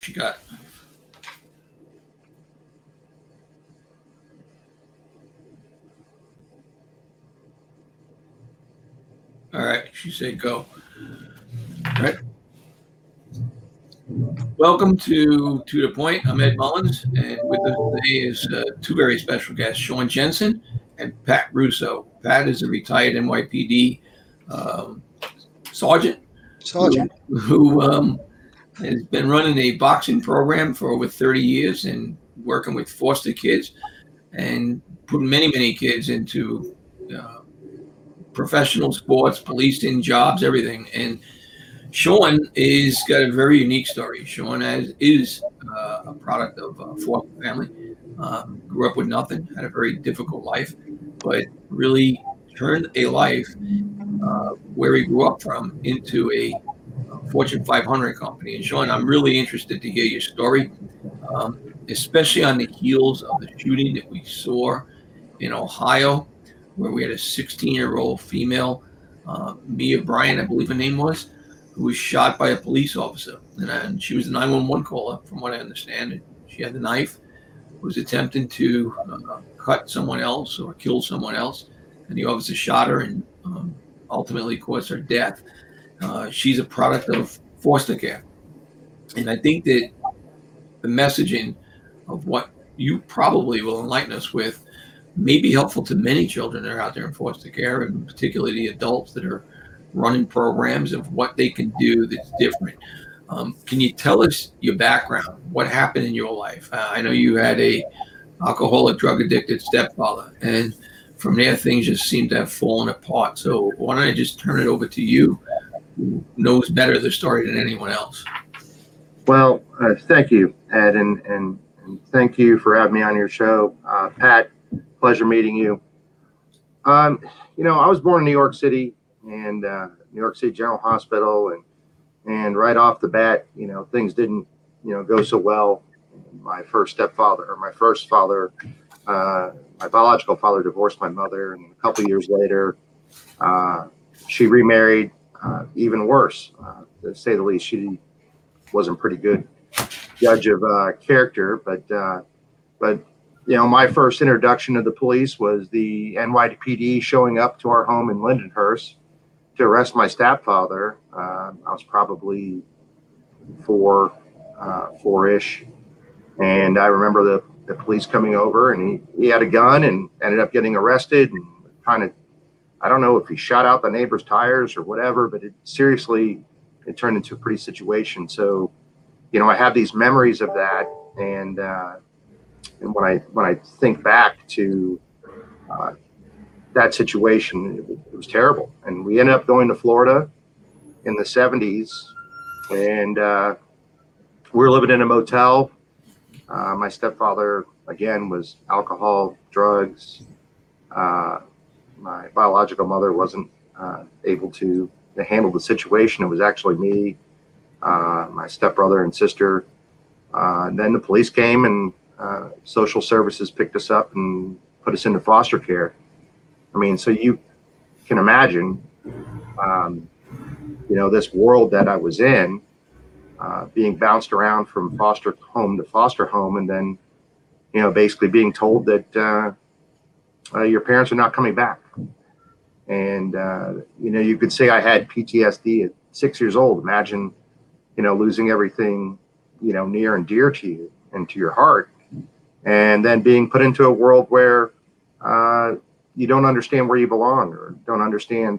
She got. All right, she said go. All right. Welcome to the Point. I'm Ed Mullins, and with us today is two very special guests, Sean Jensen and Pat Russo. Pat is a retired NYPD um, sergeant who has been running a boxing program for over 30 years and working with foster kids and putting many kids into uh, professional sports, policing, jobs, everything. And Sean is got a very unique story. Sean is a product of a foster family. Grew up with nothing, had a very difficult life, but really turned a life where he grew up from into a Fortune 500 company. And Sean, I'm really interested to hear your story, especially on the heels of the shooting that we saw in Ohio, where we had a 16-year-old female, Mia Bryant, I believe her name was, who was shot by a police officer. And she was a 911 caller, from what I understand. And she had the knife, was attempting to cut someone else or kill someone else. And the officer shot her and ultimately caused her death. She's a product of foster care. And I think that the messaging of what you probably will enlighten us with may be helpful to many children that are out there in foster care, and particularly the adults that are running programs of what they can do that's different. Can you tell us your background? What happened in your life? I know you had a alcoholic, drug addicted stepfather, and from there things just seem to have fallen apart. So why don't I just turn it over to you, who knows better the story than anyone else? Well, thank you, Ed, and thank you for having me on your show. Pat, pleasure meeting you. I was born in New York City, and New York City General Hospital, and right off the bat, things didn't, go so well. My first father, my biological father divorced my mother, and a couple years later, she remarried. Even worse, to say the least. She wasn't pretty good judge of character, but my first introduction to the police was the NYPD showing up to our home in Lindenhurst to arrest my stepfather. I was probably four-ish, and I remember the police coming over, and he had a gun and ended up getting arrested, and I don't know if he shot out the neighbor's tires or whatever, but it turned into a pretty situation. So, I have these memories of that, and when I think back to that situation, it was terrible. And we ended up going to Florida in the 70s, and we were living in a motel. My stepfather, again, was alcohol, drugs. My biological mother wasn't able to handle the situation. It was actually me, my stepbrother and sister. And then the police came, and social services picked us up and put us into foster care. I mean, so you can imagine, this world that I was in, being bounced around from foster home to foster home, and then, basically being told that your parents are not coming back. And, you could say I had PTSD at 6 years old. Imagine, losing everything, near and dear to you and to your heart. And then being put into a world where you don't understand where you belong, or don't understand,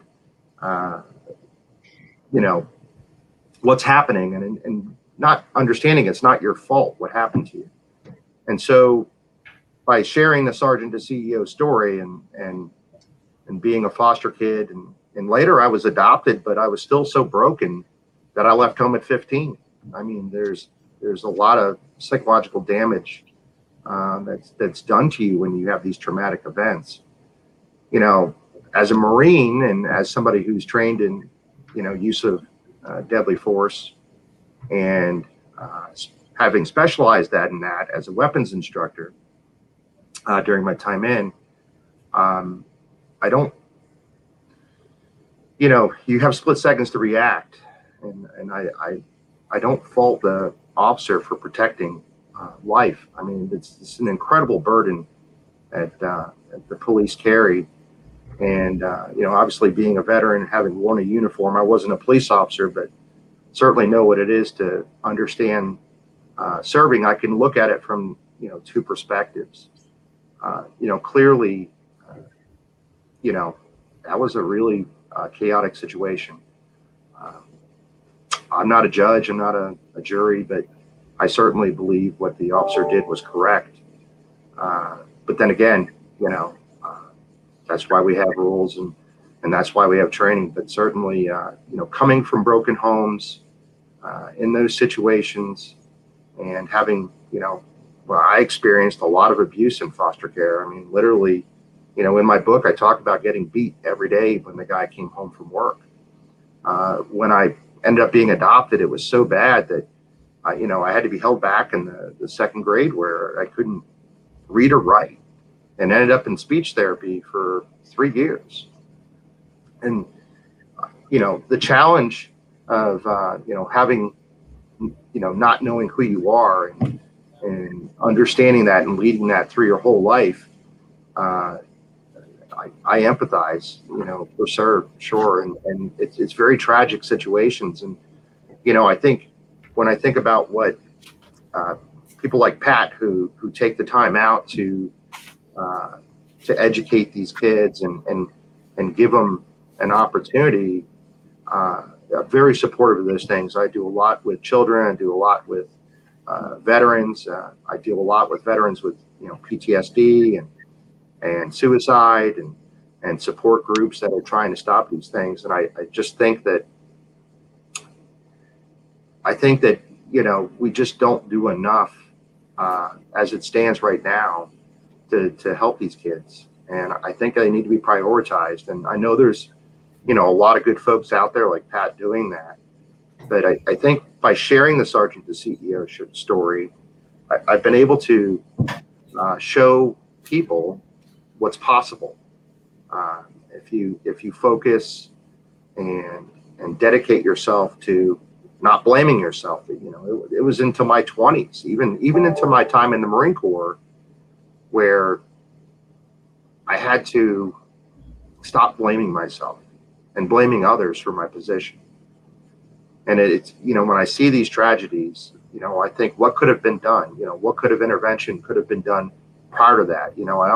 what's happening, and not understanding it's not your fault what happened to you. And so by sharing the Sergeant to CEO story and being a foster kid, and later I was adopted, but I was still so broken that I left home at 15. I mean, there's a lot of psychological damage that's done to you when you have these traumatic events. As a Marine, and as somebody who's trained in, use of deadly force, and having specialized in that as a weapons instructor during my time in, I don't, you have split seconds to react. And I don't fault the officer for protecting life. I mean, it's an incredible burden that the police carry. And, obviously being a veteran, having worn a uniform, I wasn't a police officer, but certainly know what it is to understand serving. I can look at it from, two perspectives. Clearly, that was a really chaotic situation. I'm not a judge, I'm not a jury, but I certainly believe what the officer did was correct. But then again, that's why we have rules and that's why we have training. But certainly, coming from broken homes in those situations and having, I experienced a lot of abuse in foster care. I mean, literally, in my book, I talk about getting beat every day when the guy came home from work. When I ended up being adopted, it was so bad that I had to be held back in the second grade where I couldn't read or write, and ended up in speech therapy for 3 years. And, the challenge of, having, not knowing who you are and understanding that and leading that through your whole life, I empathize, for sure. And it's very tragic situations. And, I think when I think about what people like Pat who take the time out to educate these kids and give them an opportunity, I'm very supportive of those things. I do a lot with children. I do a lot with veterans. I deal a lot with veterans with PTSD and suicide and support groups that are trying to stop these things. And I just think that we just don't do enough as it stands right now to help these kids. And I think they need to be prioritized. And I know there's a lot of good folks out there like Pat doing that. But I think by sharing the Sergeant to CEO story, I've been able to show people what's possible if you focus and dedicate yourself to not blaming yourself. It was into my 20s, even into my time in the Marine Corps, where I had to stop blaming myself and blaming others for my position. And it's when I see these tragedies, I think what could have been done, what intervention could have been done prior to that.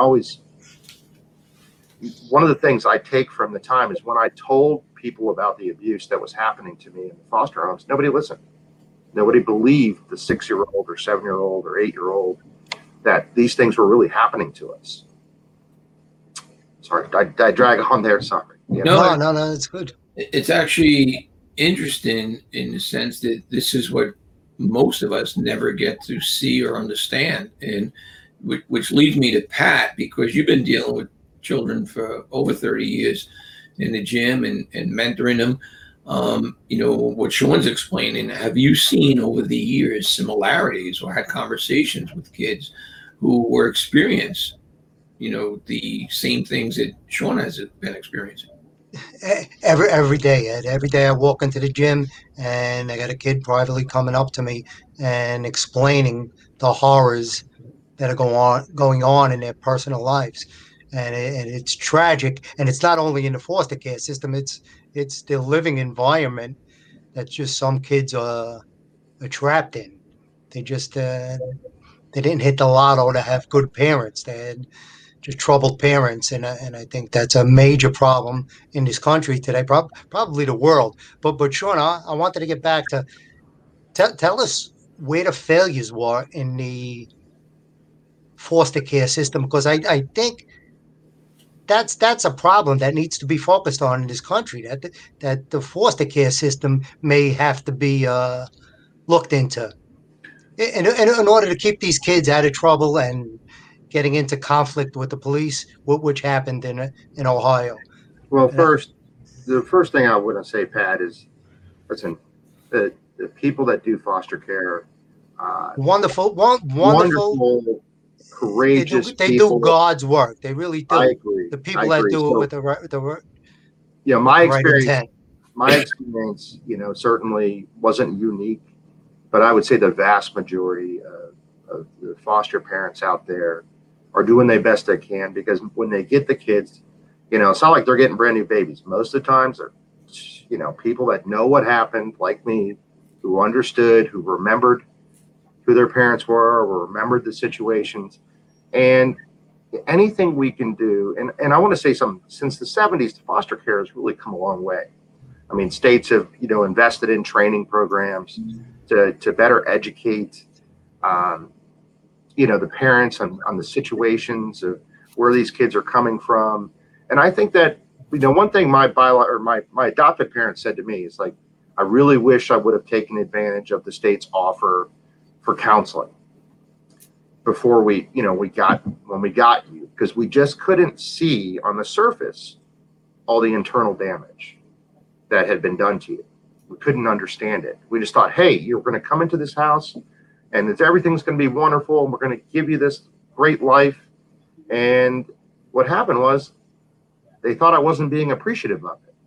One of the things I take from the time is when I told people about the abuse that was happening to me in the foster homes, nobody listened. Nobody believed the 6-year-old or 7-year-old or 8-year-old that these things were really happening to us. Sorry, I drag on there. Sorry. No, it's good. It's actually interesting in the sense that this is what most of us never get to see or understand, and which leads me to Pat, because you've been dealing with children for over 30 years in the gym and mentoring them. What Sean's explaining, have you seen over the years similarities or had conversations with kids who were experiencing, the same things that Sean has been experiencing? Every day, Ed. Every day I walk into the gym and I got a kid privately coming up to me and explaining the horrors that are going on in their personal lives. And it's tragic. And it's not only in the foster care system, it's the living environment that just some kids are trapped in. They just they didn't hit the lotto to have good parents. They had just troubled parents, and I think that's a major problem in this country today, probably the world. But Sean, I wanted to get back to tell us where the failures were in the foster care system, because I think that's a problem that needs to be focused on in this country. That the foster care system may have to be looked into in order to keep these kids out of trouble and getting into conflict with the police, which happened in Ohio. Well, the first thing I want to say, Pat, is listen, the people that do foster care, wonderful, courageous. They do God's work. They really do. I agree. The people that do it with the my right experience, intent. my experience, certainly wasn't unique. but I would say the vast majority of the foster parents out there are doing their best they can, because when they get the kids, it's not like they're getting brand new babies. Most of the times they're, people that know what happened, like me, who understood, who remembered who their parents were, or remembered the situations. And anything we can do, and I want to say something, since the 70s, foster care has really come a long way. I mean, states have, invested in training programs to better educate, the parents on the situations of where these kids are coming from. And I think that, one thing my adopted parents said to me is like, I really wish I would have taken advantage of the state's offer for counseling before when we got you, because we just couldn't see on the surface all the internal damage that had been done to you. We couldn't understand it. We just thought, hey, you're going to come into this house and everything's going to be wonderful, and we're going to give you this great life. And what happened was they thought I wasn't being appreciative of it.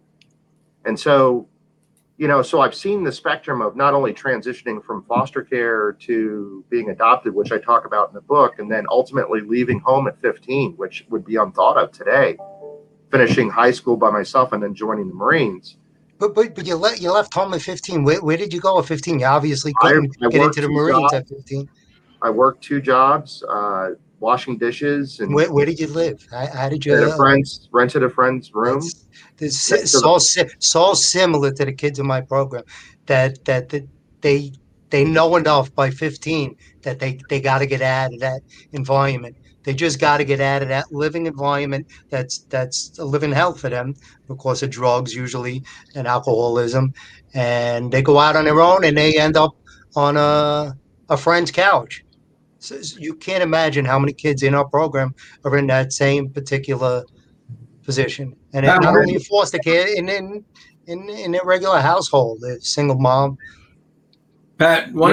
And so, so I've seen the spectrum of not only transitioning from foster care to being adopted, which I talk about in the book, and then ultimately leaving home at 15, which would be unthought of today, finishing high school by myself and then joining the Marines. But you left home at 15. Where did you go at 15? You obviously couldn't I get into the Marines jobs. at 15. I worked 2 jobs, washing dishes. And where did you live? How did you? Rented a friend's room. That's so similar to the kids in my program that they know enough by 15 that they got to get out of that environment. They just got to get out of that living environment that's a living hell for them because of drugs usually and alcoholism, and they go out on their own and they end up on a friend's couch. So you can't imagine how many kids in our program are in that same particular position, and not only in foster care, in a regular household, a single mom. Pat, why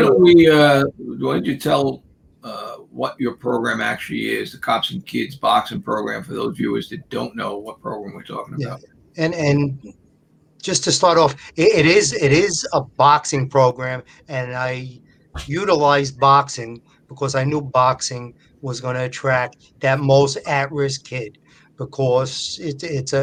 don't you tell what your program actually is, the Cops and Kids boxing program, for those viewers that don't know what program we're talking about. And just to start off, it is a boxing program, and I utilized boxing because I knew boxing was going to attract that most at-risk kid, because it's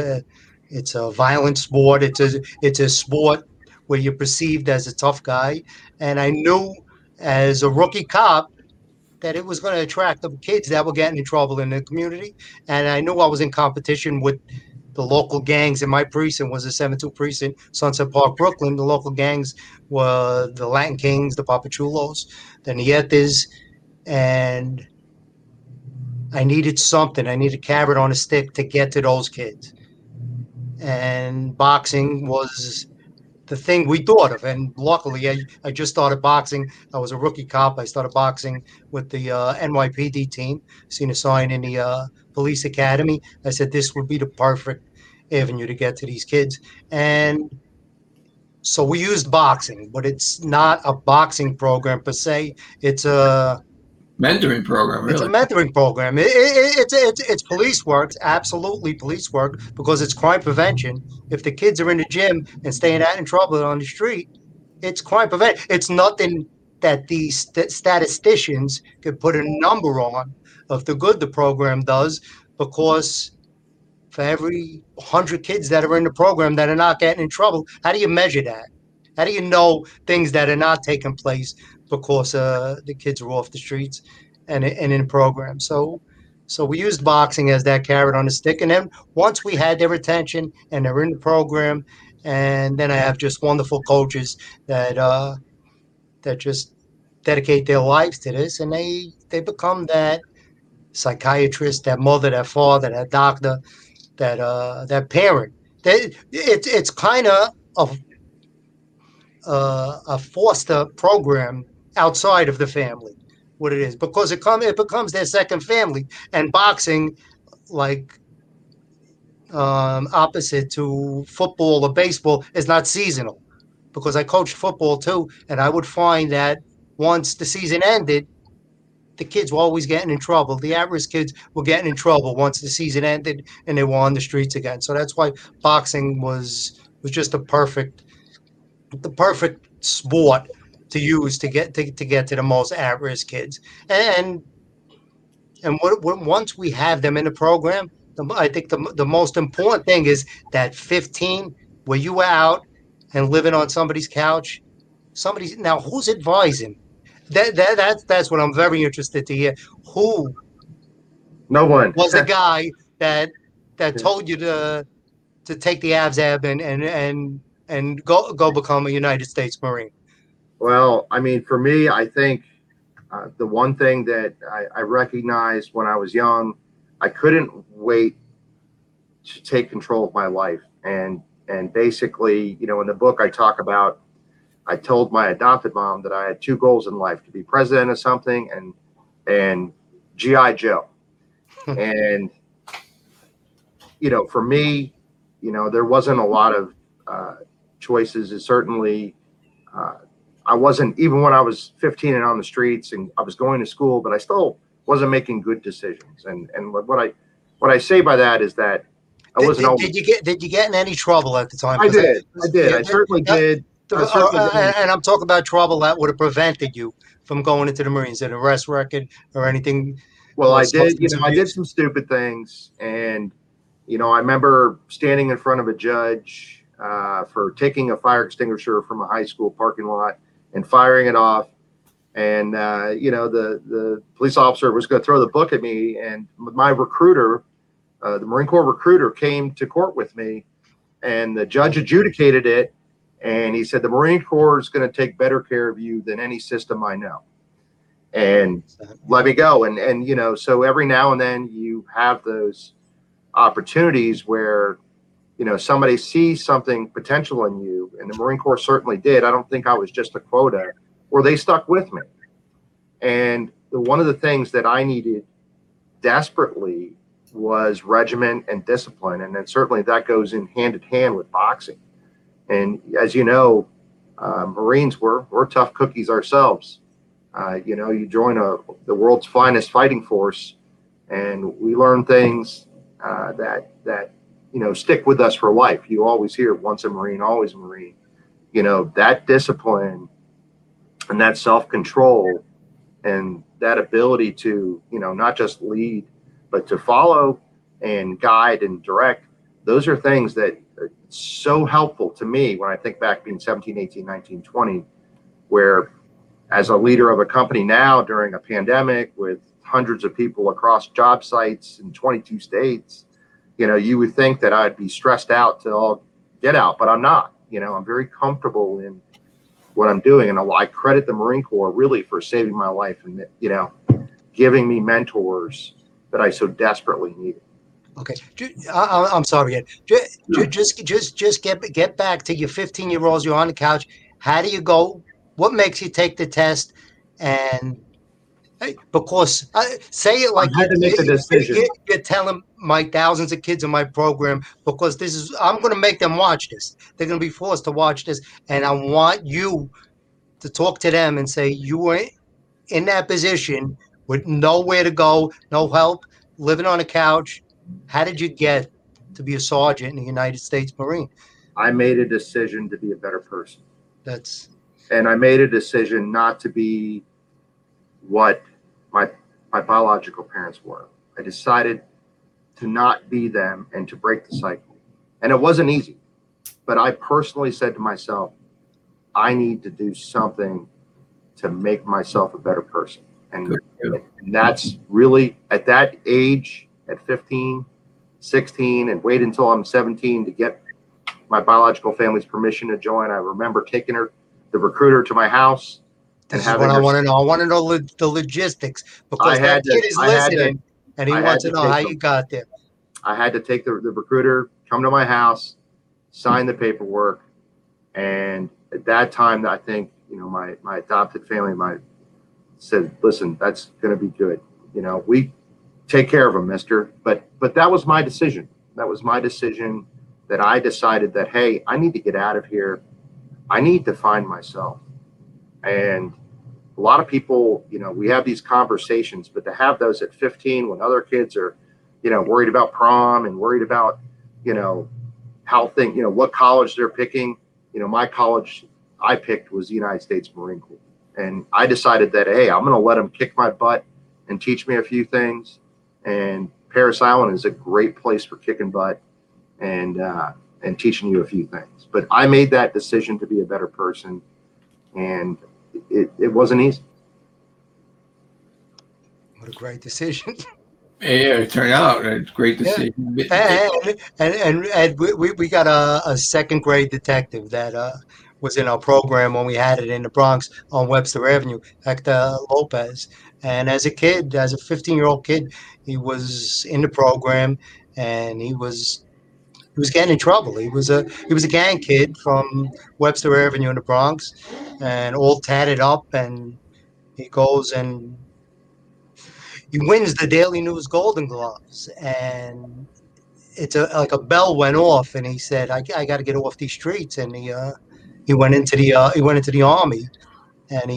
a violent sport. It's a sport where you're perceived as a tough guy, and I knew as a rookie cop that it was going to attract the kids that were getting in trouble in the community, and I knew I was in competition with the local gangs. In my precinct was the 7-2 precinct, Sunset Park, Brooklyn. The local gangs were the Latin Kings, the Papachulos, the Nietes, and I needed something. I needed a carrot on a stick to get to those kids. And boxing was the thing we thought of. And luckily, I just started boxing. I was a rookie cop. I started boxing with the NYPD team, seen a sign in the police academy. I said, this would be the perfect avenue to get to these kids. And so we used boxing, but it's not a boxing program per se. It's a mentoring program, really. It's a mentoring program. It's police work, absolutely police work, because it's crime prevention. If the kids are in the gym and staying out in trouble on the street, it's crime prevention. It's nothing that these statisticians could put a number on of the good the program does, because for every 100 kids that are in the program that are not getting in trouble, how do you measure that? How do you know things that are not taking place because the kids are off the streets and in the program? So we used boxing as that carrot on the stick. And then once we had their attention and they're in the program, and then I have just wonderful coaches that just dedicate their lives to this, and they become that psychiatrist, that mother, that father, that doctor, that parent. It's kind of a foster program outside of the family, what it is, because it becomes their second family. And boxing, like opposite to football or baseball, is not seasonal, because I coached football too, and I would find that once the season ended, the kids were always getting in trouble. The at-risk kids were getting in trouble once the season ended and they were on the streets again. So that's why boxing was just the perfect sport to use to get to the most at-risk kids. And once we have them in the program, I think the most important thing is that 15, where you were out and living on somebody's couch, somebody's now who's advising? That's what I'm very interested to hear. Who No one. was the guy that told you to take the ABSAB and go become a United States Marine? Well, I mean, for me, I think the one thing that I recognized when I was young, I couldn't wait to take control of my life. And basically, you know, in the book I told my adopted mom that I had two goals in life: to be president of something and GI Joe. And you know, for me, you know, there wasn't a lot of choices. It certainly, I wasn't, even when I was 15 and on the streets and I was going to school, but I still wasn't making good decisions. And what I say by that is that I wasn't always. Did you get in any trouble at the time? I did. I certainly did. And I'm talking about trouble that would have prevented you from going into the Marines, an arrest record or anything. Well, I did. You know, I did some stupid things, and you know, I remember standing in front of a judge for taking a fire extinguisher from a high school parking lot and firing it off. And you know, the police officer was going to throw the book at me, and my recruiter, the Marine Corps recruiter, came to court with me, and the judge adjudicated it. And he said, the Marine Corps is going to take better care of you than any system I know. And let me go. And, you know, so every now and then you have those opportunities where, you know, somebody sees something potential in you, and the Marine Corps certainly did. I don't think I was just a quota, or they stuck with me. And one of the things that I needed desperately was regiment and discipline. And then certainly that goes in hand with boxing. And as you know, Marines, we're tough cookies ourselves. You know, you join the world's finest fighting force, and we learn things that you know stick with us for life. You always hear once a Marine, always a Marine. You know, that discipline and that self-control and that ability to, you know, not just lead, but to follow and guide and direct. Those are things that are so helpful to me when I think back being 17, 18, 19, 20, where as a leader of a company now during a pandemic with hundreds of people across job sites in 22 states, you know, you would think that I'd be stressed out to all get out, but I'm not. You know, I'm very comfortable in what I'm doing. And I credit the Marine Corps really for saving my life and, you know, giving me mentors that I so desperately needed. Okay, I'm sorry, Ed. Just get back to your 15-year-olds. You're on the couch. How do you go? What makes you take the test? And because say it like I had to make the decision. You're telling my thousands of kids in my program, because I'm going to make them watch this. They're going to be forced to watch this, and I want you to talk to them and say you were in that position with nowhere to go, no help, living on a couch. How did you get to be a sergeant in the United States Marine? I made a decision to be a better person. And I made a decision not to be what my biological parents were. I decided to not be them and to break the cycle. And it wasn't easy, but I personally said to myself, I need to do something to make myself a better person. And that's really at that age, at 15, 16, and wait until I'm 17 to get my biological family's permission to join. I remember taking the recruiter to my house. This is what I want to know. I want to know the logistics, because that kid is listening and he wants to know how you got there. I had to take the recruiter, come to my house, sign the paperwork. And at that time, I think, you know, my adopted family said, listen, that's going to be good. You know, we take care of him, mister. But that was my decision. That was my decision, that I decided that, hey, I need to get out of here. I need to find myself. And a lot of people, you know, we have these conversations, but to have those at 15 when other kids are, you know, worried about prom and worried about, you know, what college they're picking. You know, my college, I picked was the United States Marine Corps. And I decided that, hey, I'm going to let them kick my butt and teach me a few things. And Parris Island is a great place for kicking butt and teaching you a few things. But I made that decision to be a better person, and it wasn't easy. What a great decision. Yeah, it turned out a great decision. And we got a second grade detective that was in our program when we had it in the Bronx on Webster Avenue, Hector Lopez. And as a kid, as a 15-year-old kid, he was in the program, and he was getting in trouble. He was a gang kid from Webster Avenue in the Bronx, and all tatted up, and he goes and he wins the Daily News Golden Gloves, and it's like a bell went off, and he said, "I got to get off these streets," and he went into the army, and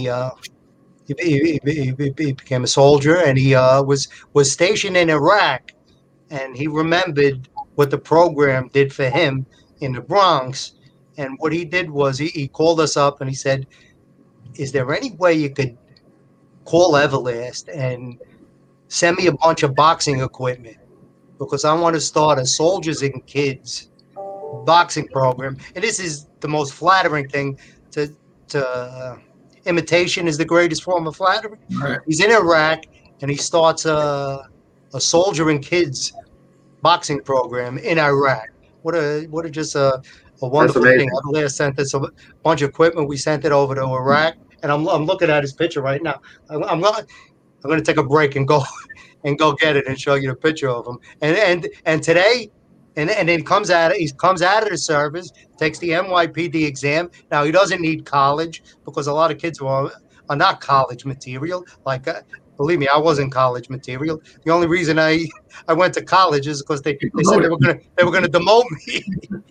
he became a soldier, and he was stationed in Iraq, and he remembered what the program did for him in the Bronx, and what he did was he called us up and he said, "Is there any way you could call Everlast and send me a bunch of boxing equipment, because I want to start a soldiers and kids boxing program." And this is the most flattering thing to imitation is the greatest form of flattery. Right. He's in Iraq, and he starts a soldier and kids boxing program in Iraq. What a wonderful thing. Everlast sent us a bunch of equipment. We sent it over to Iraq, and I'm looking at his picture right now. I'm going to take a break and go get it and show you the picture of him. And today, and then he comes out of the service, takes the NYPD exam. Now he doesn't need college, because a lot of kids are not college material. Like, believe me, I wasn't college material. The only reason I went to college is because they said they were gonna demote me.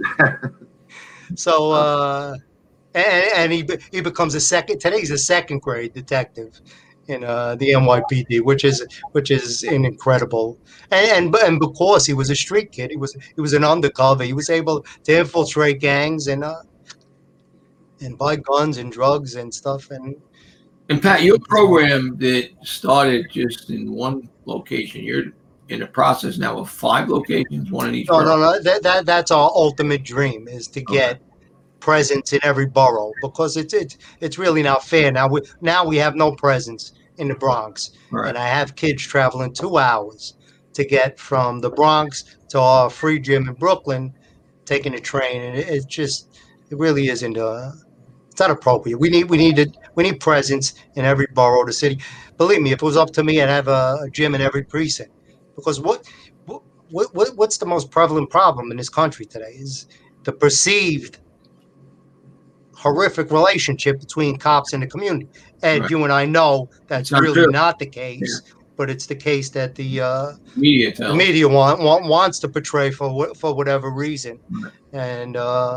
So and he becomes he's a second grade detective in the NYPD, which is an incredible, and because he was a street kid, he was an undercover. He was able to infiltrate gangs and buy guns and drugs and stuff. And Pat, your program that started just in one location, you're in the process now of 5 locations, one in each borough. No. That's our ultimate dream, is to get presence in every borough, because it's really not fair. Now we have no presence in the Bronx, Right. and I have kids traveling 2 hours to get from the Bronx to our free gym in Brooklyn, taking a train, and it really isn't. It's not appropriate. We need presence in every borough of the city. Believe me, if it was up to me, I'd have a gym in every precinct, because what's the most prevalent problem in this country today is the perceived horrific relationship between cops and the community. Ed, Right. You and I know that's really true. not the case, but it's the case that the Media media wants to portray for whatever reason. Right. And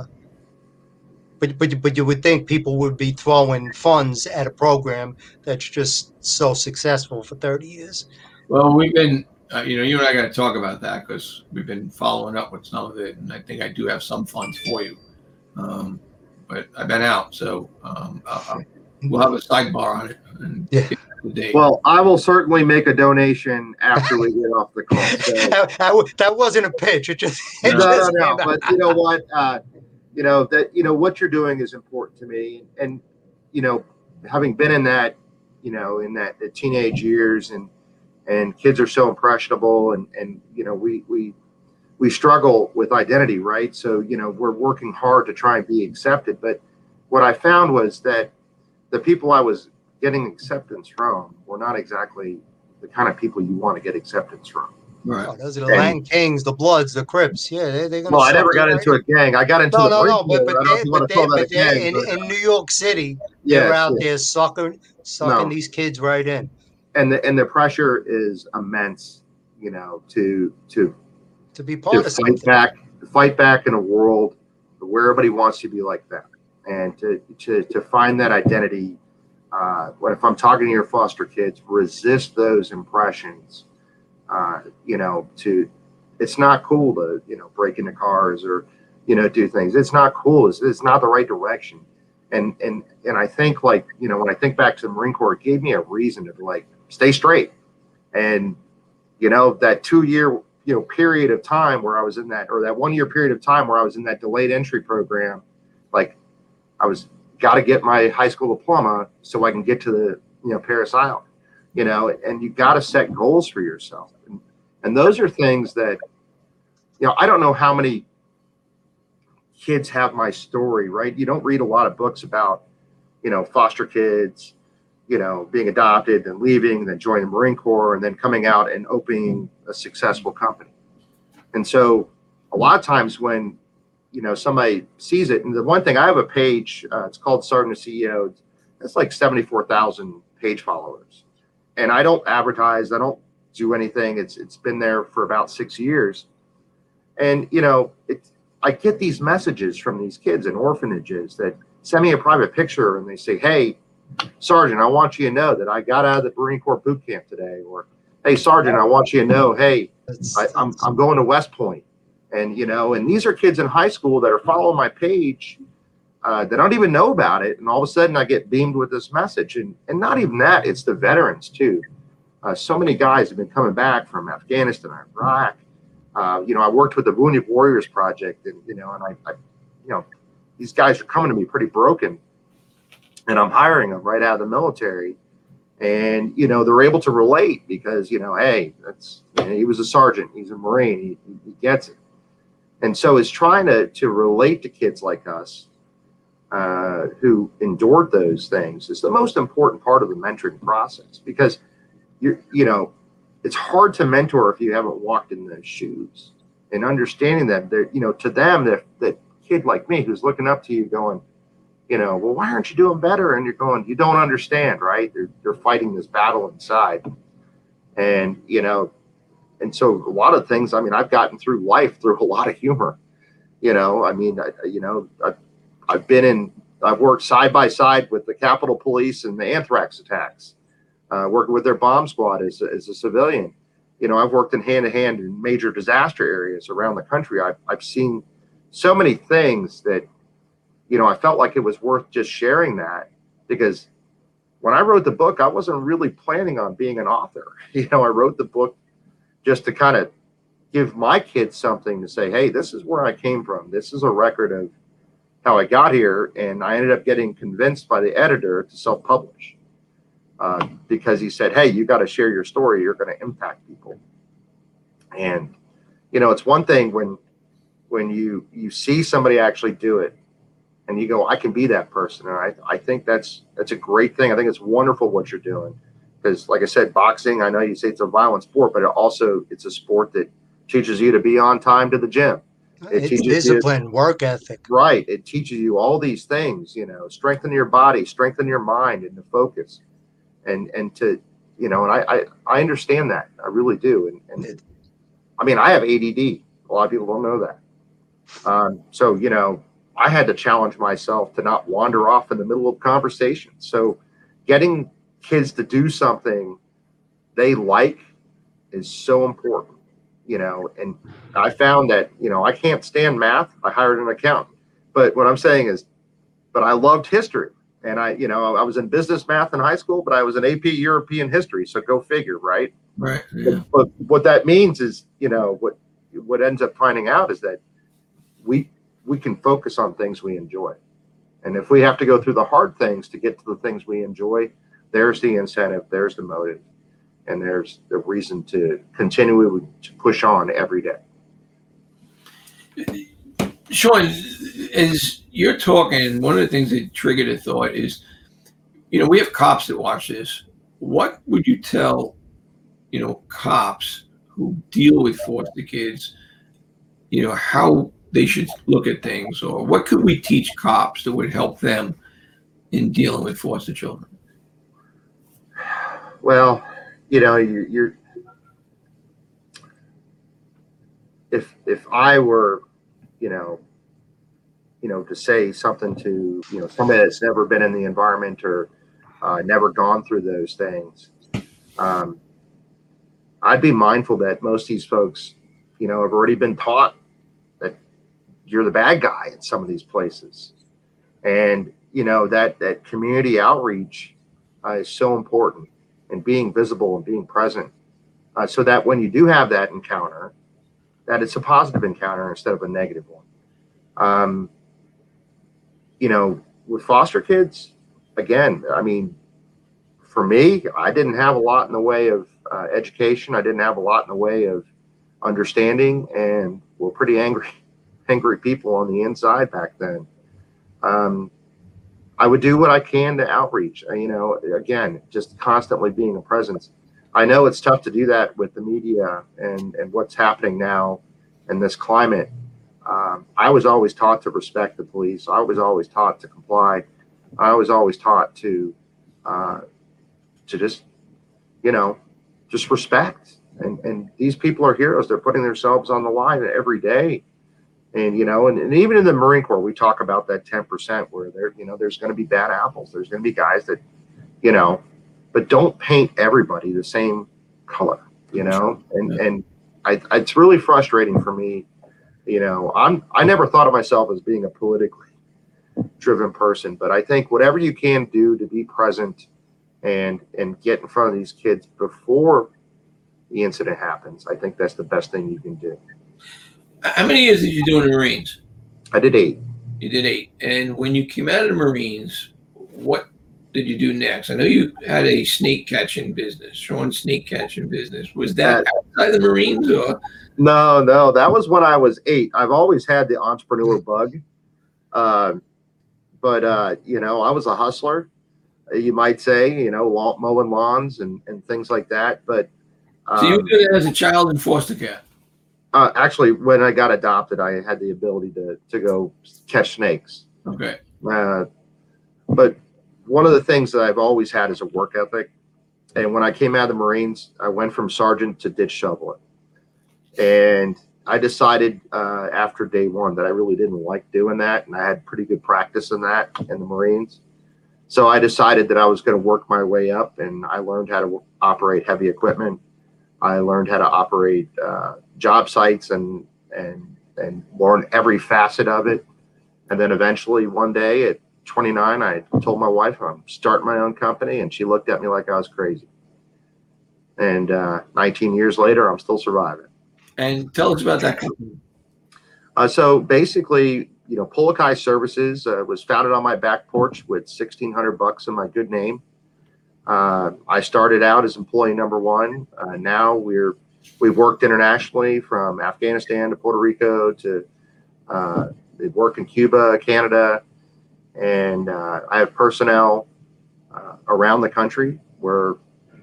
but you would think people would be throwing funds at a program that's just so successful for 30 years. Well, we've been, you and I got to talk about that, because we've been following up with some of it, and I think I do have some funds for you. But I've been out, so we'll have a sidebar on it. And Yeah. Well, I will certainly make a donation after we get off the call. So. That wasn't a pitch. It just No. But you know what? What you're doing is important to me, and having been in that, the teenage years, and kids are so impressionable, and we struggle with identity, right? So we're working hard to try and be accepted. But what I found was that the people I was getting acceptance from were not exactly the kind of people you want to get acceptance from. Right. Oh, those are the Lang Kings, the Bloods, the Crips. Yeah, they're gonna. Well, I never got into a gang. I got into in New York City, they're out there sucking these kids right in. And the pressure is immense, to be part of something. Fight back in a world where everybody wants to be like them, and to find that identity. If I'm talking to your foster kids, resist those impressions. It's not cool to break into cars or do things. It's not cool. It's not the right direction. And I think, like, you know, when I think back to the Marine Corps, it gave me a reason to like stay straight. And, you know, that 2 year, you know, period of time where I was in that, or that 1 year period of time where I was in that delayed entry program, like I was got to get my high school diploma so I can get to the, you know, Paris Island, you know, and you got to set goals for yourself. And those are things that, you know, I don't know how many kids have my story, right? You don't read a lot of books about, you know, foster kids, you know, being adopted and leaving, and then joining the Marine Corps, and then coming out and opening a successful company. And so a lot of times when, you know, somebody sees it, and the one thing, I have a page, it's called Sergeant CEO. It's like 74,000 page followers. And I don't advertise, I don't do anything. It's been there for about 6 years. And, you know, I get these messages from these kids in orphanages that send me a private picture and they say, "Hey, Sergeant, I want you to know that I got out of the Marine Corps boot camp today." Or, "Hey, Sergeant, I want you to know, hey, I'm going to West Point." And, you know, and these are kids in high school that are following my page that don't even know about it. And all of a sudden I get beamed with this message. And not even that, it's the veterans too. So many guys have been coming back from Afghanistan, Iraq. You know, I worked with the Wounded Warriors Project, and, you know, and I, you know, these guys are coming to me pretty broken, and I'm hiring them right out of the military. And, you know, they're able to relate because, you know, hey, that's, you know, he was a sergeant, he's a Marine, he gets it. And so it's trying to relate to kids like us who endured those things is the most important part of the mentoring process, because you know, it's hard to mentor if you haven't walked in those shoes, and understanding that they're, you know, to them, that kid like me who's looking up to you going, you know, "Well, why aren't you doing better?" And you're going, "You don't understand, right? They're fighting this battle inside." And, you know, and so a lot of things, I mean, I've gotten through life through a lot of humor, you know. I mean, you know, I've worked side by side with the Capitol Police and the anthrax attacks, working with their bomb squad as a civilian. You know, I've worked in hand to hand in major disaster areas around the country. I've seen so many things that, you know, I felt like it was worth just sharing that, because when I wrote the book, I wasn't really planning on being an author. You know, I wrote the book just to kind of give my kids something to say, "Hey, this is where I came from. This is a record of how I got here." And I ended up getting convinced by the editor to self-publish because he said, "Hey, you got to share your story. You're going to impact people." And, you know, it's one thing when you see somebody actually do it and you go, "I can be that person." And I think that's a great thing. I think it's wonderful what you're doing. Because, like I said, boxing, I know you say it's a violent sport, but it's a sport that teaches you to be on time to the gym. It's discipline, work ethic. Right. It teaches you all these things, you know, strengthen your body, strengthen your mind, and to focus. And to, you know, and I understand that. I really do. And I mean, I have ADD. A lot of people don't know that. So, you know, I had to challenge myself to not wander off in the middle of conversations. So getting kids to do something they like is so important, you know. And I found that, you know, I can't stand math. I hired an accountant. But what I'm saying is, but I loved history. And you know, I was in business math in high school, but I was an AP European history. So go figure, right? Right. Yeah. But what that means is, you know, what ends up finding out is that we can focus on things we enjoy. And if we have to go through the hard things to get to the things we enjoy, there's the incentive, there's the motive, and there's the reason to continue to push on every day. Sean, as you're talking, one of the things that triggered a thought is, you know, we have cops that watch this. What would you tell, you know, cops who deal with foster kids, you know, how they should look at things, or what could we teach cops that would help them in dealing with foster children? Well, you know, you're if I were, you know, to say something to, you know, somebody that's never been in the environment or never gone through those things, I'd be mindful that most of these folks, you know, have already been taught that you're the bad guy in some of these places. And, that community outreach is so important, and being visible and being present, so that when you do have that encounter, that it's a positive encounter instead of a negative one. Um, with foster kids, again, I mean, for me, I didn't have a lot in the way of education. I didn't have a lot in the way of understanding, and we're pretty angry people on the inside back then. I would do what I can to outreach, again, just constantly being a presence. I know it's tough to do that with the media and what's happening now in this climate. I was always taught to respect the police. I was always taught to comply. I was always taught to just, just respect. And these people are heroes. They're putting themselves on the line every day. And, and even in the Marine Corps, we talk about that 10% where there's going to be bad apples. There's going to be guys that, but don't paint everybody the same color, and it's really frustrating for me. I never thought of myself as being a politically driven person, but I think whatever you can do to be present and get in front of these kids before the incident happens, I think that's the best thing you can do. How many years did you do in the Marines? I did 8. You did 8. And when you came out of the Marines, what did you do next? I know you had a snake catching business, Sean snake catching business. Was that outside the Marines or? No, that was when I was 8. I've always had the entrepreneur bug. But I was a hustler, you might say, mowing lawns and things like that. But so you were doing that as a child in foster care? Actually, when I got adopted, I had the ability to go catch snakes. Okay. But one of the things that I've always had is a work ethic. And when I came out of the Marines, I went from sergeant to ditch shoveler. And I decided after day one that I really didn't like doing that. And I had pretty good practice in that in the Marines. So I decided that I was going to work my way up, and I learned how to operate heavy equipment. I learned how to operate job sites and learn every facet of it. And then eventually one day at 29, I told my wife I'm starting my own company, and she looked at me like I was crazy. And 19 years later, I'm still surviving. And tell us about that company. So basically, Pulakai Services was founded on my back porch with $1,600 in my good name. I started out as employee number 1. Now we've worked internationally from Afghanistan to Puerto Rico to we work in Cuba, Canada, and I have personnel around the country. We're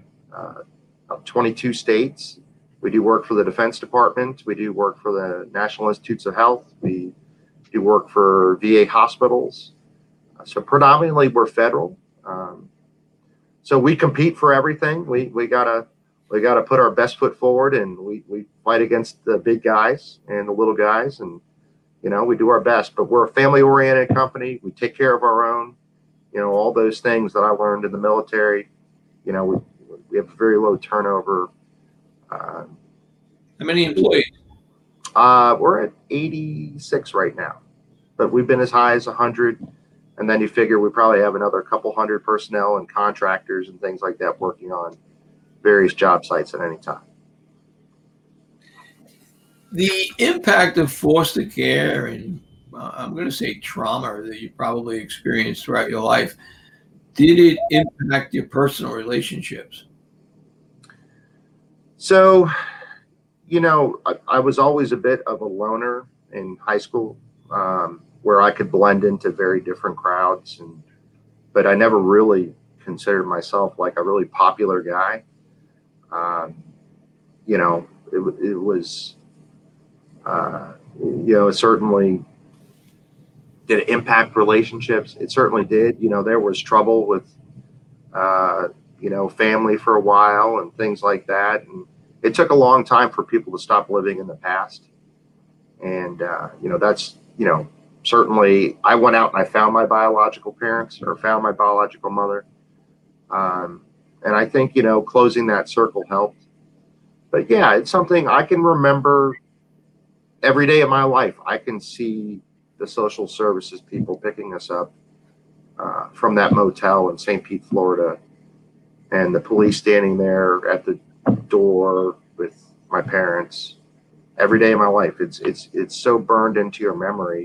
22 states. We do work for the Defense Department. We do work for the National Institutes of Health. We do work for VA hospitals. So predominantly we're federal. So we compete for everything. We gotta put our best foot forward, and we fight against the big guys and the little guys, and we do our best. But we're a family-oriented company. We take care of our own. All those things that I learned in the military. We have very low turnover. How many employees? We're at 86 right now, but we've been as high as 100. And then you figure we probably have another couple hundred personnel and contractors and things like that working on various job sites at any time. The impact of foster care and I'm going to say trauma that you probably experienced throughout your life, did it impact your personal relationships? So, I was always a bit of a loner in high school, where I could blend into very different crowds, but I never really considered myself like a really popular guy. It was, it certainly did it impact relationships. It certainly did. There was trouble with, family for a while and things like that. And it took a long time for people to stop living in the past. And, that's, certainly I went out and I found my biological parents, or found my biological mother. And I think, closing that circle helped. But yeah, it's something I can remember every day of my life. I can see the social services people picking us up from that motel in St. Pete, Florida, and the police standing there at the door with my parents every day of my life. It's so burned into your memory.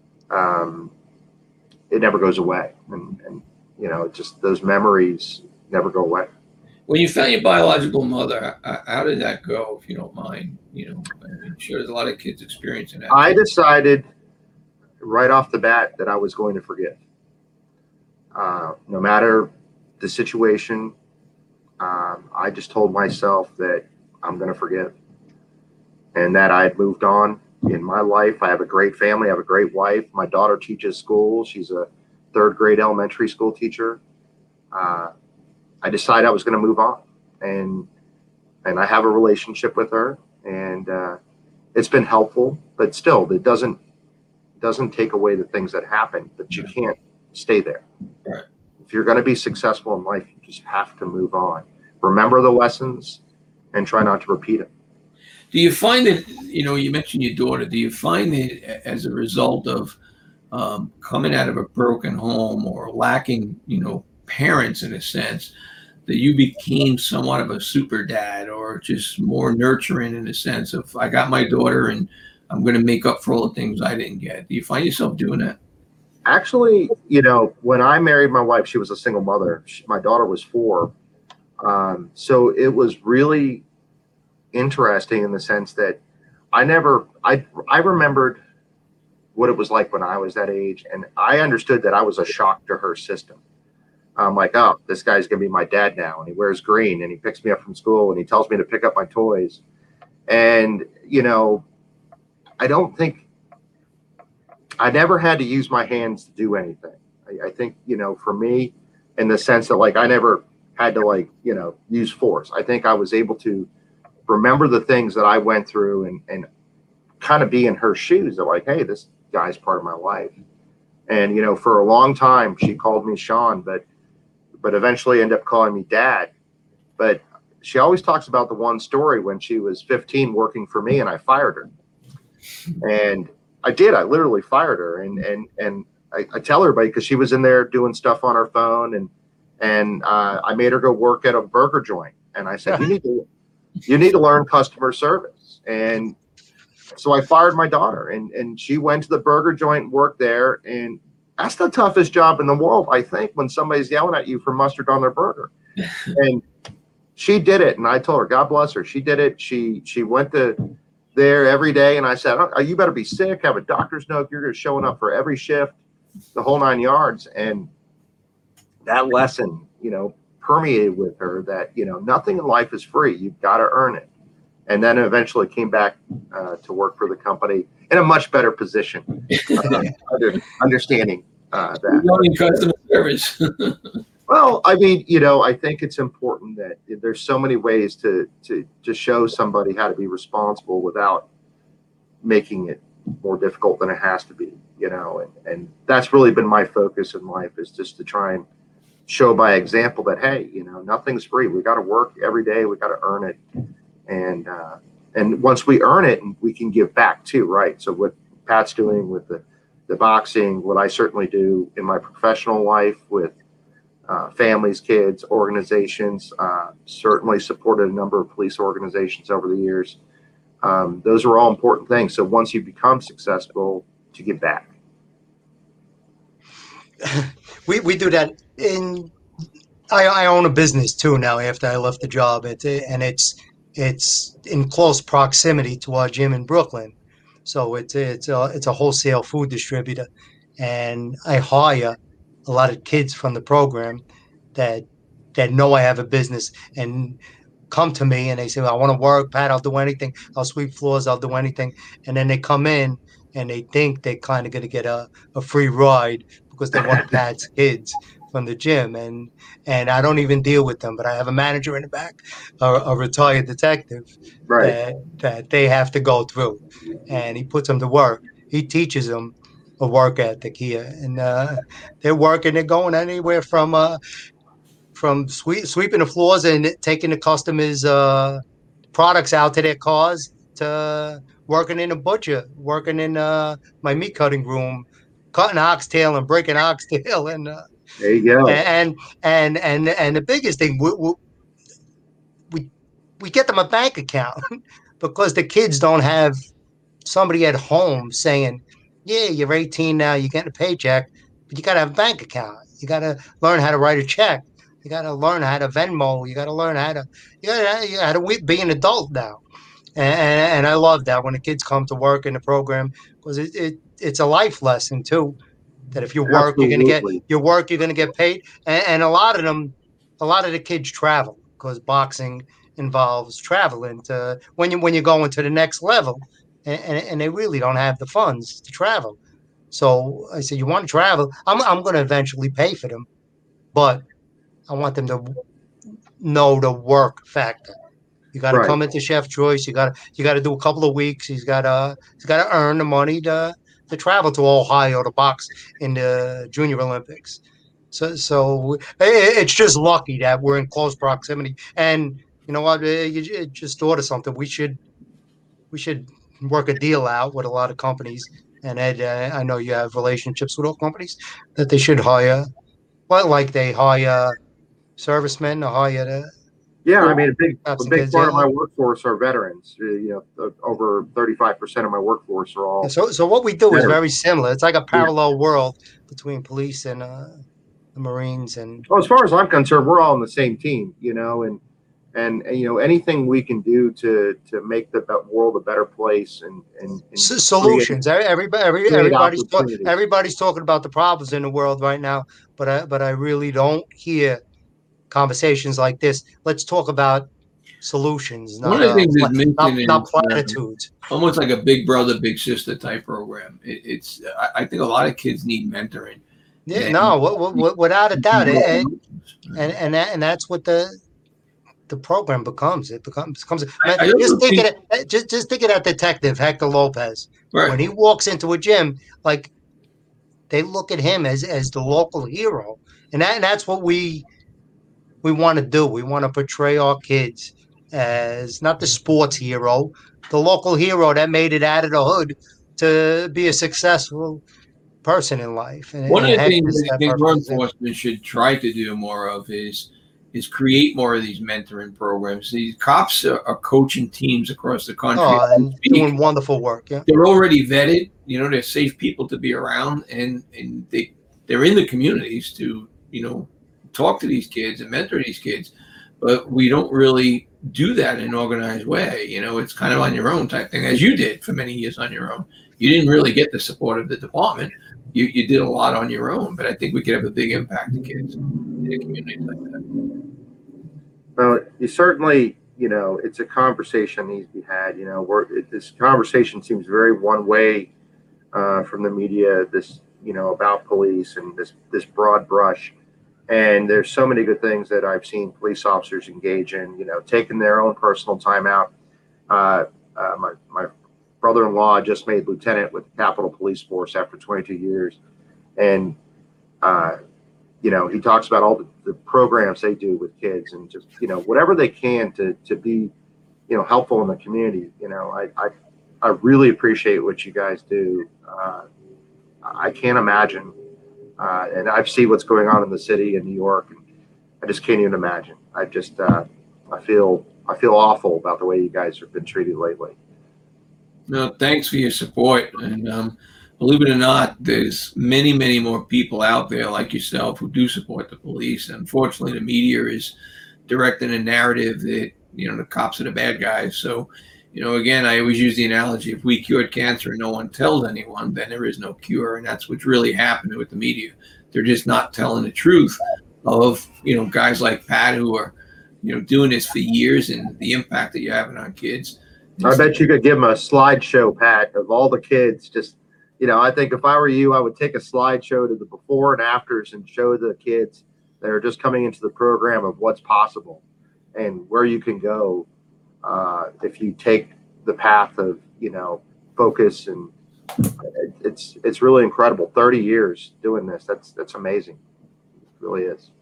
It never goes away, and just those memories never go away. When you found your biological mother, how did that go, if you don't mind? I'm sure there's a lot of kids experiencing that. I decided right off the bat that I was going to forgive. No matter the situation, I just told myself that I'm going to forgive and that I had moved on in my life. I have a great family. I have a great wife. My daughter teaches school. She's a third grade elementary school teacher. I decided I was going to move on, and I have a relationship with her, and it's been helpful, but still, it doesn't take away the things that happen, but you can't stay there. Right. If you're going to be successful in life, you just have to move on. Remember the lessons and try not to repeat them. Do you find that, you mentioned your daughter, do you find that as a result of coming out of a broken home or lacking, parents in a sense, that you became somewhat of a super dad or just more nurturing in a sense of, I got my daughter and I'm going to make up for all the things I didn't get? Do you find yourself doing that? Actually, when I married my wife, she was a single mother. My daughter was 4. So it was really interesting in the sense that I remembered what it was like when I was that age, and I understood that I was a shock to her system. I'm like, oh, this guy's gonna be my dad now, and he wears green, and he picks me up from school, and he tells me to pick up my toys, and I never had to use my hands to do anything. I think for me, in the sense that I never had to use force. I think I was able to remember the things that I went through and kind of be in her shoes of hey, this guy's part of my life. And, for a long time, she called me Sean, but eventually ended up calling me Dad. But she always talks about the one story when she was 15 working for me and I fired her. And I did. I literally fired her. And I tell everybody, because she was in there doing stuff on her phone, and I made her go work at a burger joint. And I said, you need to learn customer service. And so I fired my daughter, and she went to the burger joint and worked there. And that's the toughest job in the world, I think, when somebody's yelling at you for mustard on their burger. And she did it. And I told her, God bless her, she did it. She went to there every day. And I said, oh, you better be sick, have a doctor's note. You're showing up for every shift, the whole 9 yards. And that lesson, permeated with her that, nothing in life is free. You've got to earn it. And then eventually came back to work for the company in a much better position, understanding that. Running customer service. Well, I mean, I think it's important that there's so many ways to show somebody how to be responsible without making it more difficult than it has to be, and that's really been my focus in life, is just to try and show by example that, hey, nothing's free. We got to work every day. We got to earn it. And once we earn it, we can give back too, right? So what Pat's doing with the boxing, what I certainly do in my professional life with families, kids, organizations, certainly supported a number of police organizations over the years. Those are all important things. So once you become successful, to give back. We do that I own a business too now after I left the job, and it's in close proximity to our gym in Brooklyn. So it's a wholesale food distributor, and I hire a lot of kids from the program that know I have a business and come to me and they say, well, I want to work, Pat, I'll do anything. I'll sweep floors, I'll do anything. And then they come in and they think they're kind of going to get a free ride because they're one of Pat's kids from the gym. And I don't even deal with them, but I have a manager in the back, a retired detective, Right. that they have to go through. And he puts them to work. He teaches them a work ethic here. And they're working, they're going anywhere from sweeping the floors and taking the customers' products out to their cars to working in a butcher, working in my meat cutting room, cutting oxtail and breaking oxtail. And There you go. And the biggest thing, we get them a bank account because the kids don't have somebody at home saying, yeah, you're 18 now, you're getting a paycheck, but you got to have a bank account. You got to learn how to write a check. You got to learn how to Venmo. You got to learn how to, how to be an adult now. And I love that when the kids come to work in the program, because it's a life lesson too. That if you work, Absolutely. you're going to get paid. And a lot of them, a lot of the kids travel because boxing involves traveling to when you're going to the next level, and they really don't have the funds to travel. So I said, you want to travel? I'm going to eventually pay for them, but I want them to know the work factor. You got to Right. come into Chef Choice. You got to do a couple of weeks. He's got to earn the money to travel to Ohio to box in the Junior Olympics. So it's just lucky that we're in close proximity. And you know what? You just thought of something. We should work a deal out with a lot of companies. And Ed, I know you have relationships with all companies that they should hire. Well, like they hire servicemen, or hire the Yeah, I Well, mean, a absent big kids. part of my workforce are veterans. Over 35% of my workforce are all So what we do is veterans. very similar. It's like a Yeah. parallel world between police and the Marines. And Well, as far as I'm concerned, we're all on the same team, and anything we can do to make the world a better place and solutions. create opportunity. Everybody's talking about the problems in the world right now, but I really don't hear conversations like this. Let's talk about solutions, one of the things that's mentioned not is platitudes. almost like a big brother, big sister type program. I think a lot of kids need mentoring. Yeah, And no, without a doubt, and that's what the program becomes. It becomes. Man, I also think, just think of that detective Hector Lopez right. when he walks into a gym, like they look at him as the local hero, and that's what we want to do. We want to portray our kids as not the sports hero, the local hero that made it out of the hood to be a successful person in life. One of And the things Hector's that I that think law perfect example. enforcement should try to do more of is create more of these mentoring programs. These cops are coaching teams across the country. Oh, and doing wonderful work. Yeah. They're already vetted. They're safe people to be around, and they're in the communities to talk to these kids and mentor these kids. But we don't really do that in an organized way. It's kind of on your own type thing, as you did for many years on your own. You didn't really get the support of the department. You did a lot on your own, but I think we could have a big impact to kids in a community like that. Well, you certainly, it's a conversation that needs to be had. This conversation seems very one way from the media. This, about police and this broad brush. And there's so many good things that I've seen police officers engage in. Taking their own personal time out. My brother-in-law just made lieutenant with the Capitol Police Force after 22 years, and he talks about all the programs they do with kids and just whatever they can to be helpful in the community. I really appreciate what you guys do. I can't imagine, and I've seen what's going on in the city in New York, and I just can't even imagine. I feel awful about the way you guys have been treated lately. No, thanks for your support. And believe it or not, there's many, many more people out there like yourself who do support the police. Unfortunately, the media is directing a narrative that, the cops are the bad guys. So, again, I always use the analogy, if we cured cancer and no one tells anyone, then there is no cure. And that's what's really happening with the media. They're just not telling the truth of, guys like Pat who are, doing this for years and the impact that you're having on kids. I bet you could give them a slideshow, Pat, of all the kids. Just, I think if I were you, I would take a slideshow to the before and afters and show the kids that are just coming into the program of what's possible and where you can go if you take the path of, focus. And it's really incredible. 30 years doing this. That's amazing. It really is.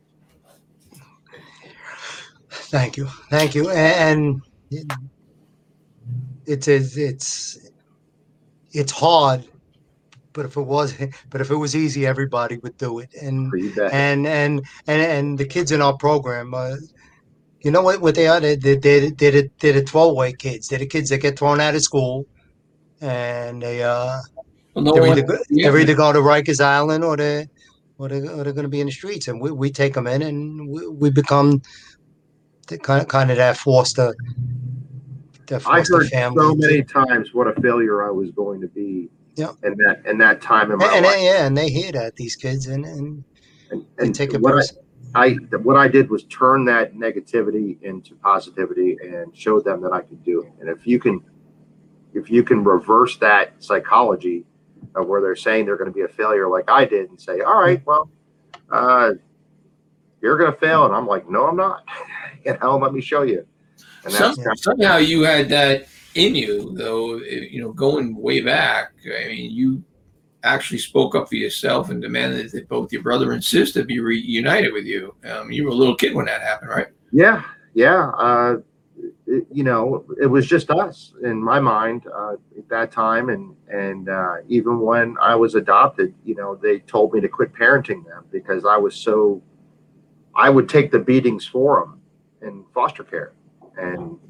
Thank you. And it's hard but if it was, but if it was easy, everybody would do it. And You bet. and the kids in our program, you know what they are? They're the throwaway kids. They're the kids that get thrown out of school, and Well, no they're one, they're yeah. either going to Rikers Island or they're going to be in the streets, and we take them in, and we become the kind of that I foster heard family. so many times what a failure I was going to be Yeah. in that time in my life. Yeah, and they hear that, these kids, and they And take it personally. what I did was turn that negativity into positivity and showed them that I could do it. And if you can reverse that psychology of where they're saying they're going to be a failure like I did and say, all right, well, you're going to fail. And I'm like, no, I'm not. Let me show you. And Somehow you had that in you, though, going way back. I mean, you actually spoke up for yourself and demanded that both your brother and sister be reunited with you. You were a little kid when that happened, right? Yeah. It was just us in my mind at that time. And even when I was adopted, they told me to quit parenting them because I would take the beatings for them in foster care. And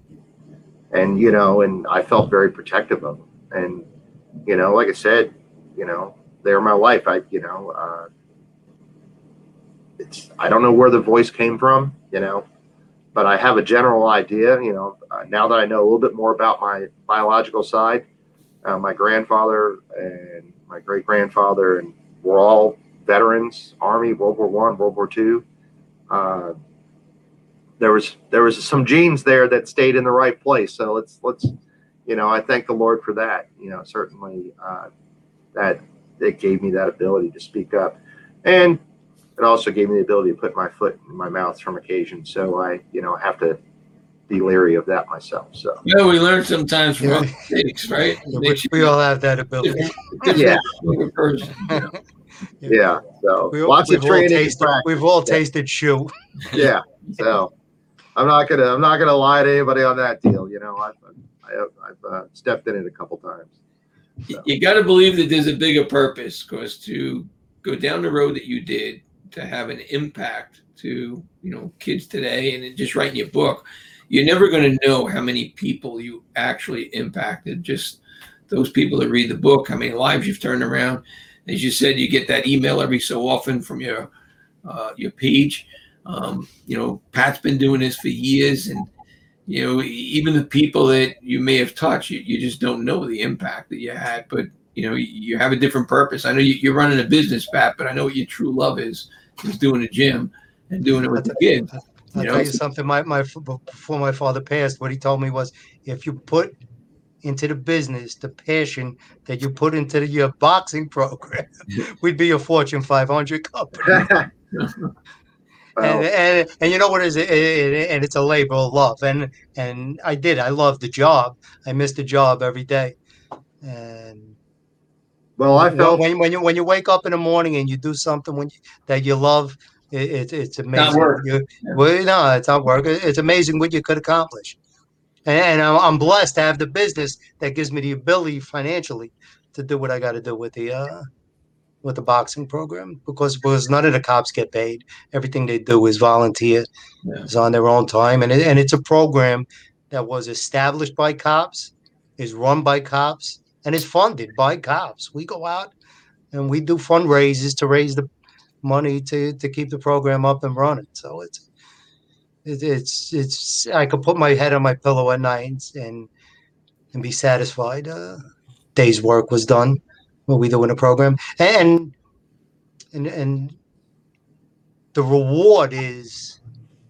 I felt very protective of them. And, like I said, they're my life. I don't know where the voice came from, but I have a general idea, now that I know a little bit more about my biological side, my grandfather and my great grandfather, and we're all veterans, Army, World War I, World War II. There was some genes there that stayed in the right place. So let's I thank the Lord for that. Certainly that it gave me that ability to speak up, and it also gave me the ability to put my foot in my mouth from occasion. So I have to be leery of that myself. So we learn sometimes from our mistakes, right? We all have that ability. Different person. Yeah. So lots of training. We've all tasted shoe. Yeah. So I'm not gonna lie to anybody on that deal. I've stepped in it a couple times. So. You got to believe that there's a bigger purpose, because to go down the road that you did, to have an impact to kids today, and just writing your book, you're never going to know how many people you actually impacted. Just those people that read the book, how many lives you've turned around. As you said, you get that email every so often from your page. Pat's been doing this for years, and even the people that you may have touched, you just don't know the impact that you had. But you have a different purpose. I know you're running a business, Pat, but I know what your true love is doing a gym and doing it with the kids. I'll tell you something. Before my father passed, what he told me was, if you put into the business the passion that you put into your boxing program, we'd be a Fortune 500 company. And you know what it is, and it's a labor of love. And I love the job. I miss the job every day. And I felt when you wake up in the morning and you do something that you love, it's amazing. Not work. No, it's not work. It's amazing what you could accomplish. And I'm blessed to have the business that gives me the ability financially to do what I got to do with the boxing program, because none of the cops get paid. Everything they do is volunteer. Yeah. It's on their own time, and it's a program that was established by cops, is run by cops, and is funded by cops. We go out and we do fundraisers to raise the money to keep the program up and running. So it's I could put my head on my pillow at night and be satisfied. Day's work was done. What we do in the program, and the reward is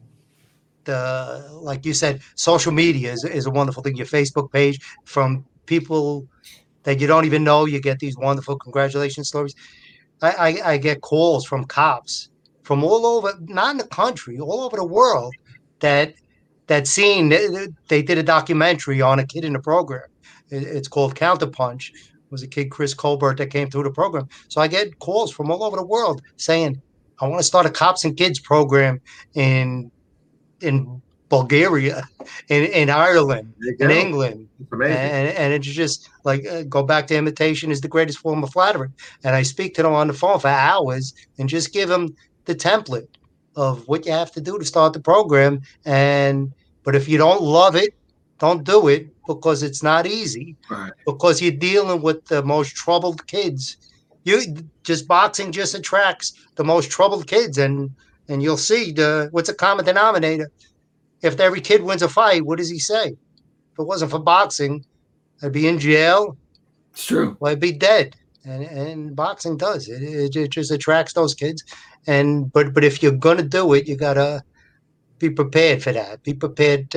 like you said, social media is a wonderful thing. Your Facebook page, from people that you don't even know, you get these wonderful congratulations stories. I get calls from cops from all over, not in the country, all over the world, that scene. They did a documentary on a kid in the program. It's called Counterpunch. It was a kid, Chris Colbert, that came through the program. So I get calls from all over the world saying, I want to start a cops and kids program in Bulgaria, in Ireland, There you in go. England. It's amazing. And it's just like go back to imitation is the greatest form of flattery. And I speak to them on the phone for hours and just give them the template of what you have to do to start the program. And but if you don't love it, don't do it because it's not easy. Right. Because you're dealing with the most troubled kids. You just boxing just attracts the most troubled kids, and you'll see what's a common denominator. If every kid wins a fight, what does he say? If it wasn't for boxing, I'd be in jail. It's true. Well, I'd be dead. And boxing does it just attracts those kids. And but if you're gonna do it, you gotta be prepared for that. Be prepared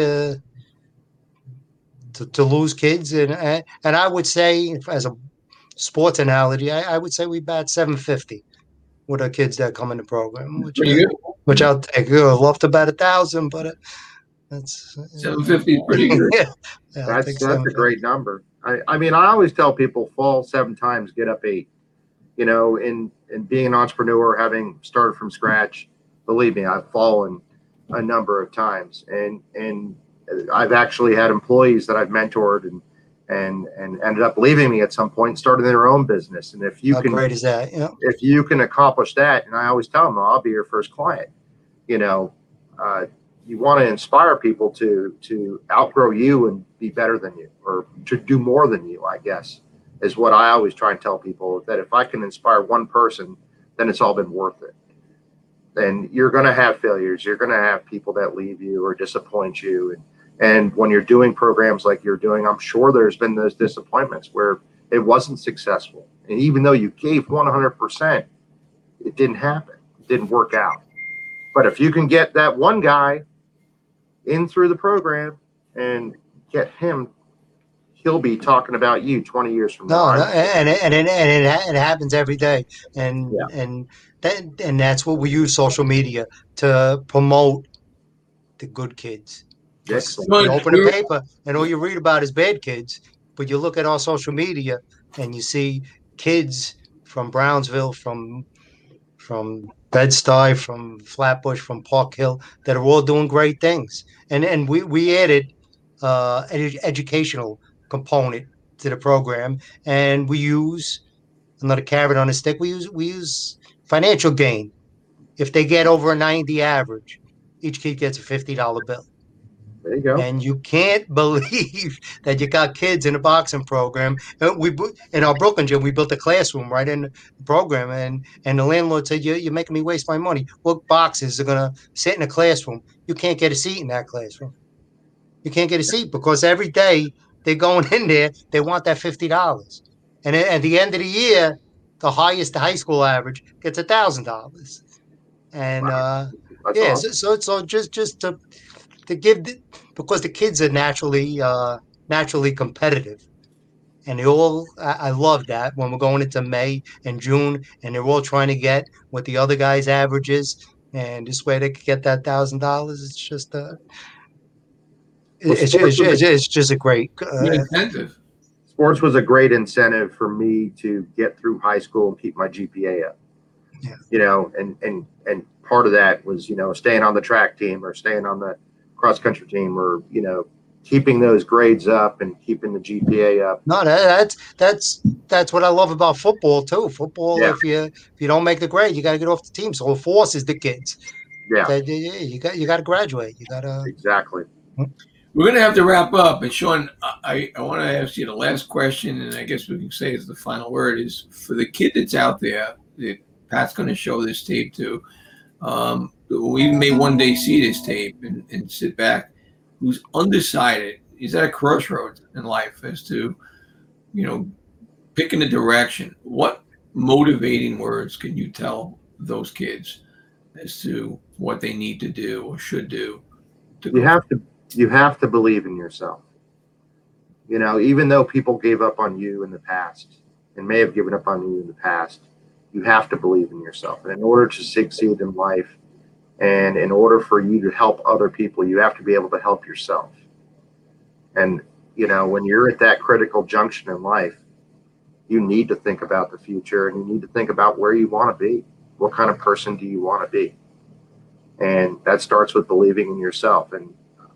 to lose kids. And I would say, as a sports analogy, I would say we bat 750 with our kids that come in the program, Pretty good. which I'll take. I'd love to bat 1,000, but that's 750 is pretty good. yeah, I'll take That's a 750. great number. I mean, I always tell people fall 7 times, get up 8. You know, in being an entrepreneur, having started from scratch, believe me, I've fallen a number of times, and I've actually had employees that I've mentored and ended up leaving me at some point, starting their own business. And if you How can, great is that? Yeah. if you can accomplish that, and I always tell them, I'll be your first client. You know, you want to inspire people to outgrow you and be better than you, or to do more than you, I guess, is what I always try and tell people, that if I can inspire one person, then it's all been worth it. And you're going to have failures. You're going to have people that leave you or disappoint you. And when you're doing programs like you're doing, I'm sure there's been those disappointments where it wasn't successful. And even though you gave 100%, it didn't happen. It didn't work out. But if you can get that one guy in through the program and get him, he'll be talking about you 20 years from now. No, and it happens every day, and Yeah. and that's what we use social media to promote the good kids. Excellent. You open a paper and all you read about is bad kids, but you look at our social media and you see kids from Brownsville, from Bed-Stuy, from Flatbush, from Park Hill that are all doing great things. And we added educational component to the program, and we use another carrot on a stick. We use financial gain. If they get over a 90 average, each kid gets a $50 bill. There you go. And you can't believe that you got kids in a boxing program. In our Brooklyn gym, we built a classroom right in the program, and the landlord said, "You're making me waste my money. What boxers are gonna sit in a classroom? You can't get a seat in that classroom. You can't get a seat because every day they're going in there. They want that $50, and at the end of the year, the highest high school average gets $1,000. And Wow. That's yeah, awesome. so just to give because the kids are naturally competitive, and they all I love that when we're going into May and June and they're all trying to get what the other guys averages, and this way they could get that $1,000. It's just Well, it's just a great Good incentive. sports was a great incentive for me to get through high school and keep my GPA up. Yeah. You know, and part of that was, you know, staying on the track team or staying on the cross country team, or, you know, keeping those grades up and keeping the GPA up. No, that's what I love about football too. Football, Yeah. if you don't make the grade, you got to get off the team. So it forces the kids. Yeah, That you got to graduate. You got to. exactly. We're going to have to wrap up. And Sean, I want to ask you the last question, and I guess we can say is the final word, is for the kid that's out there that Pat's going to show this tape to. We may one day see this tape and sit back, who's undecided. He's at a crossroads in life as to, you know, picking a direction. What motivating words can you tell those kids as to what they need to do or should do? You have to believe in yourself. You know, even though people gave up on you in the past and may have given up on you in the past, you have to believe in yourself. And in order to succeed in life, and in order for you to help other people, you have to be able to help yourself. And, you know, when you're at that critical junction in life, you need to think about the future, and you need to think about where you want to be. What kind of person do you want to be? And that starts with believing in yourself. And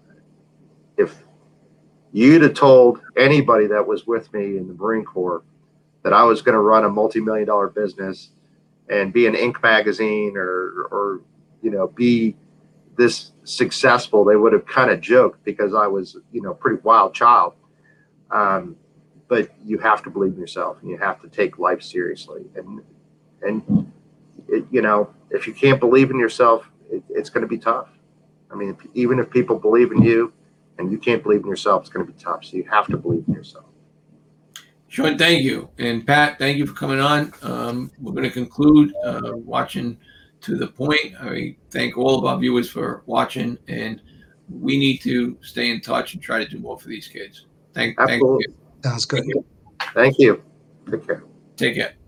if you'd have told anybody that was with me in the Marine Corps that I was going to run a multi-million-dollar business and be an Inc. magazine or be this successful, they would have kind of joked because I was, a pretty wild child. But you have to believe in yourself and you have to take life seriously. And if you can't believe in yourself, it's going to be tough. I mean, even if people believe in you and you can't believe in yourself, it's going to be tough. So you have to believe in yourself. Sean, thank you. And Pat, thank you for coming on. We're going to conclude watching To the Point. I thank all of our viewers for watching, and we need to stay in touch and try to do more for these kids. Thank you. Sounds good. Thank you. Take care. Take care.